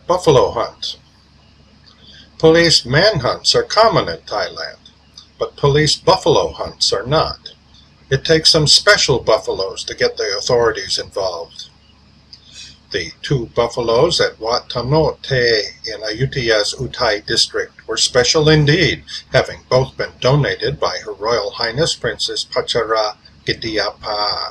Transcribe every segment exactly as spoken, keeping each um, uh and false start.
Buffalo hunt. Police manhunts are common in Thailand, but police buffalo hunts are not. It takes some special buffaloes to get the authorities involved. The two buffaloes at Wat Tanot Te in Ayutthya's Utai district were special indeed, having both been donated by Her Royal Highness Princess Pachara Gidiapa.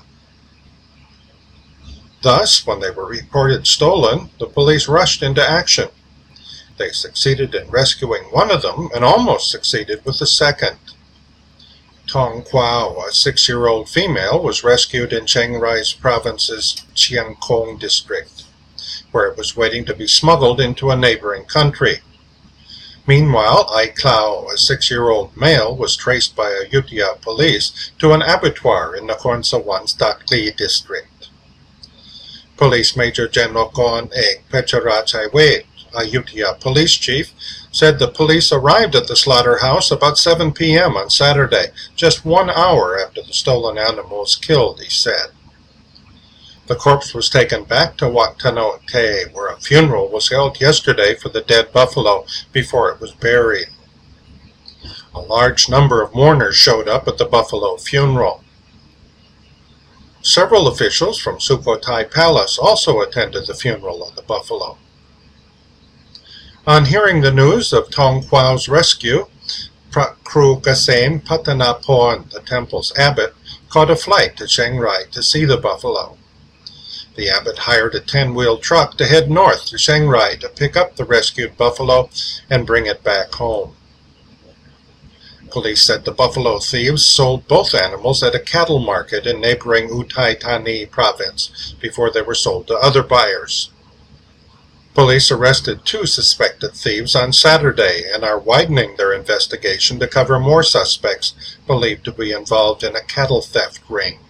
Thus, when they were reported stolen, the police rushed into action. They succeeded in rescuing one of them and almost succeeded with the second. Tong Quao, a six-year-old female, was rescued in Chiang Rai Province's Chiang Khong district, where it was waiting to be smuggled into a neighboring country. Meanwhile, Ai Clau, a six-year-old male, was traced by Ayutthaya police to an abattoir in Nakhon Sawan's Takli district. Police Major General Kon Ek Pecharachaiwet, Ayutthaya police chief, said the police arrived at the slaughterhouse about seven p m on Saturday, just one hour after the stolen animal was killed, he said. The corpse was taken back to Wat Tanot Te, where a funeral was held yesterday for the dead buffalo before it was buried. A large number of mourners showed up at the buffalo funeral. Several officials from Sukhothai Palace also attended the funeral of the buffalo. On hearing the news of Tong Quao's rescue, Kru Kasem Patanaporn, the temple's abbot, caught a flight to Chiang Rai to see the buffalo. The abbot hired a ten-wheel truck to head north to Chiang Rai to pick up the rescued buffalo and bring it back home. Police said the buffalo thieves sold both animals at a cattle market in neighboring Uthai Thani province before they were sold to other buyers. Police arrested two suspected thieves on Saturday and are widening their investigation to cover more suspects believed to be involved in a cattle theft ring.